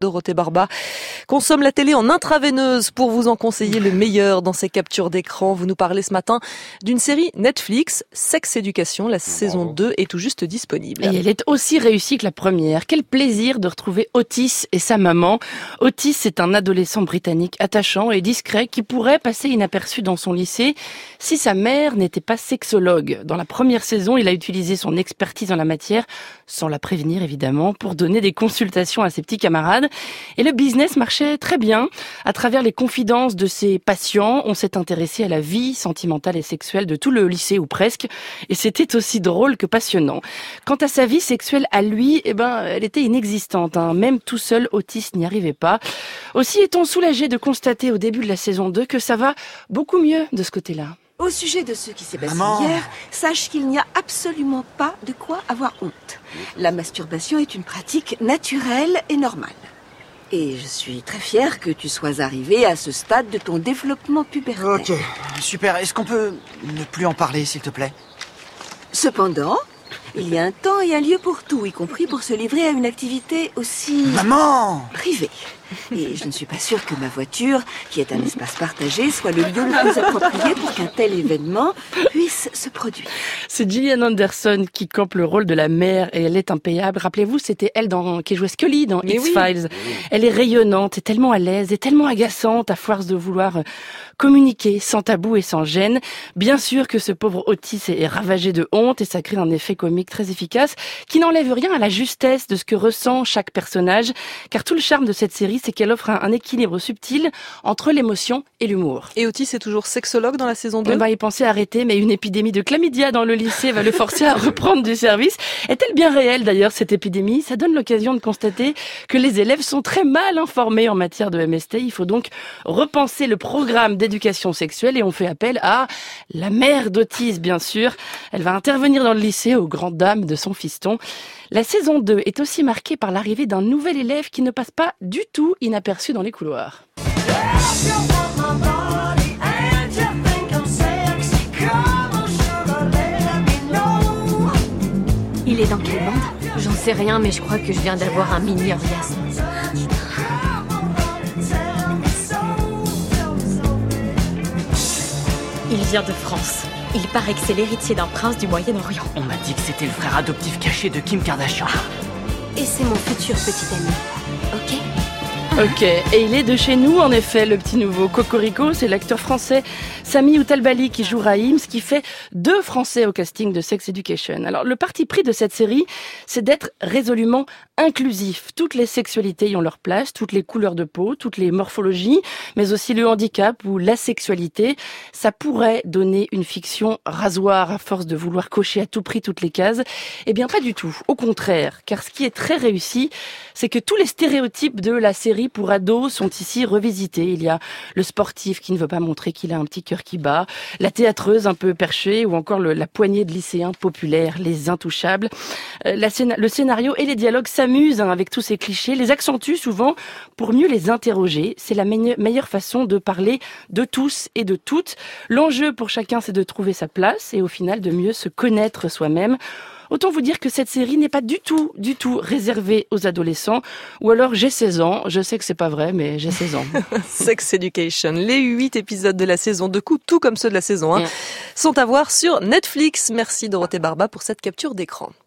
Dorothée Barba consomme la télé en intraveineuse pour vous en conseiller le meilleur dans ses captures d'écran. Vous nous parlez ce matin d'une série Netflix, Sex Education. La saison 2 est tout juste disponible. Et elle est aussi réussie que la première. Quel plaisir de retrouver Otis et sa maman. Otis est un adolescent britannique attachant et discret qui pourrait passer inaperçu dans son lycée si sa mère n'était pas sexologue. Dans la première saison, il a utilisé son expertise en la matière, sans la prévenir évidemment, pour donner des consultations à ses petits camarades. Et le business marchait très bien. À travers les confidences de ses patients, on s'est intéressé à la vie sentimentale et sexuelle de tout le lycée ou presque. Et c'était aussi drôle que passionnant. Quant à sa vie sexuelle à lui, elle était inexistante. Même tout seul, Otis n'y arrivait pas. Aussi est-on soulagé de constater au début de la saison 2 que ça va beaucoup mieux de ce côté-là. Au sujet de ce qui s'est passé hier, sache qu'il n'y a absolument pas de quoi avoir honte. La masturbation est une pratique naturelle et normale. Et je suis très fière que tu sois arrivé à ce stade de ton développement pubéraire. Ok, super. Est-ce qu'on peut ne plus en parler, s'il te plaît ? Cependant, il y a un temps et un lieu pour tout, y compris pour se livrer à une activité aussi... Maman ! Privée. Et je ne suis pas sûre que ma voiture, qui est un espace partagé, soit le lieu le plus approprié pour qu'un tel événement puisse se produire. C'est Gillian Anderson qui campe le rôle de la mère et elle est impayable. Rappelez-vous, c'était elle qui jouait Scully dans X-Files. Oui. Elle est rayonnante et tellement à l'aise et tellement agaçante à force de vouloir communiquer sans tabou et sans gêne. Bien sûr que ce pauvre Otis est ravagé de honte et ça crée un effet comique très efficace qui n'enlève rien à la justesse de ce que ressent chaque personnage, car tout le charme de cette série, c'est qu'elle offre un équilibre subtil entre l'émotion et l'humour. Et Otis est toujours sexologue dans la saison 2 ? Il pensait arrêter, mais une épidémie de chlamydia dans le lycée va le forcer à reprendre du service. Est-elle bien réelle d'ailleurs, cette épidémie ? Ça donne l'occasion de constater que les élèves sont très mal informés en matière de MST. Il faut donc repenser le programme d'éducation sexuelle et on fait appel à la mère d'Otis, bien sûr. Elle va intervenir dans le lycée aux grandes dames de son fiston. La saison 2 est aussi marquée par l'arrivée d'un nouvel élève qui ne passe pas du tout inaperçu dans les couloirs. Il est dans quelle bande ? J'en sais rien, mais je crois que je viens d'avoir un mini-orgasme. Il vient de France. Il paraît que c'est l'héritier d'un prince du Moyen-Orient. On m'a dit que c'était le frère adoptif caché de Kim Kardashian. Et c'est mon futur petit ami. Ok ? Ok, et il est de chez nous en effet, le petit nouveau Cocorico, c'est l'acteur français Sami Outalbali qui joue Raïm, ce qui fait 2 Français au casting de Sex Education. Alors le parti pris de cette série, c'est d'être résolument inclusif. Toutes les sexualités y ont leur place, toutes les couleurs de peau, toutes les morphologies, mais aussi le handicap ou la sexualité. Ça pourrait donner une fiction rasoir à force de vouloir cocher à tout prix toutes les cases. Eh bien pas du tout, au contraire, car ce qui est très réussi, c'est que tous les stéréotypes de la série pour ados sont ici revisités. Il y a le sportif qui ne veut pas montrer qu'il a un petit cœur qui bat, la théâtreuse un peu perchée ou encore la poignée de lycéens populaires, les intouchables. Le scénario et les dialogues s'amusent avec tous ces clichés, les accentuent souvent pour mieux les interroger. C'est la meilleure façon de parler de tous et de toutes. L'enjeu pour chacun, c'est de trouver sa place et au final de mieux se connaître soi-même. Autant vous dire que cette série n'est pas du tout réservée aux adolescents. Ou alors j'ai 16 ans, je sais que c'est pas vrai, mais j'ai 16 ans. Sex Education, les 8 épisodes de la saison 2, tout comme ceux de la saison 1, sont à voir sur Netflix. Merci Dorothée Barba pour cette capture d'écran.